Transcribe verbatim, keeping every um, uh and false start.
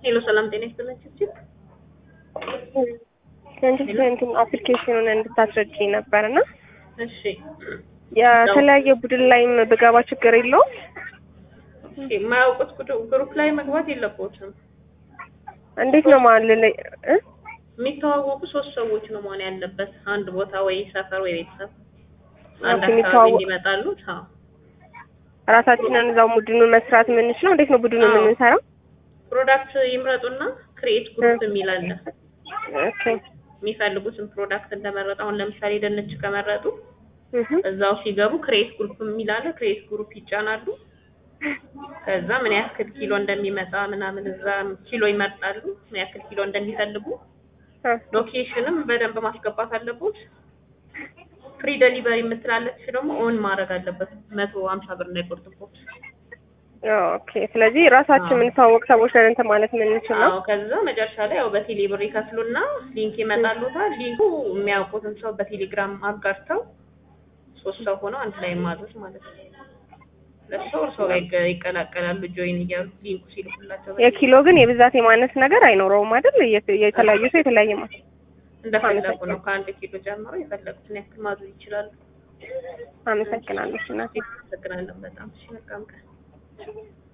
ሄሎ ሰላም ጤና ይስጥልኝ ችግር እንትን አፕሊኬሽኑን እንድታስረጅኝ ነበርና እሺ የተለያየ ቡድን ላይም ብገባ ችግር የለውም? እሺ ማያውቁት ግሩፕ ላይ መግባት የለብዎትም። እንዴት ነው ማለት ላይ እ የሚተዋወቁ ሶስት ሰዎች ነው መሆን ያለበት አንድ ቦታ ወይ ሰፈር ወይ ቤተሰብ አንድ ኦኬ፣ አካባቢ የሚተዋወቁ እንዲመጣሉ። አዎ ራሳችንን እዛው ቡድኑን መስራት የምንችለው እንዴት ነው ቡድኑን አዎ። የምንሰራው? ፕሮዳክት ይምረጡና ክሬት ግሩፕ የሚል አለ። ኦኬ የሚፈልጉትን ፕሮዳክት እንደመረጡ አሁን ለምሳሌ ድንች ከመረጡ እህ እዛው ሲገቡ ክሬት ግሩፕ የሚል አለ። ክሬት ግሩፕ ይጫናሉ። ከዛ ምን ያክል ኪሎ እንደሚመጣ ምናምን እዛ ኪሎ ይመርጣሉ። ምን ያክል ኪሎ እንደሚፈልጉ ሎኬሽንም በደንብ ማስገባት አለበት። ፍሪ ዴሊቨሪ የምትላለች ደግሞ ኦን ማድረግ አለበት። መቶ ሃምሳ ብር እንዳይቆርጥቦት። ኦኬ ስለዚህ ራሳችን የምንተዋወቅ ሰዎች ነን እንትን ማለት የምንችለው? አዎ ከዛ መጨረሻ ላይ ያው በቴሌ ብር ይከፍሉና ሊንክ ይመጣሉታል። ሊንኩ የሚያውቁትን ሰው በቴሌግራም አጋርተው ሶስት ሰው ሆነው አንድ ላይ ማዘዝ ማለት ነው። ለሰው ሰው ላይ ይቀላቀላሉ ጆይን እያሉ ሊንኩ ሲልኩላቸው። የኪሎ ግን የብዛት የማነስ ነገር አይኖረውም አይደል? የተለያየ ሰው የተለያየ ማለት እንደፈለጉ ነው። ከአንድ ኪሎ ጀምሮ የፈለጉትን ያክል ማዘዝ ይችላሉ። አመሰግናለሁ እናቴ። አመሰግናለሁ በጣም እሺ መልካም ቀን።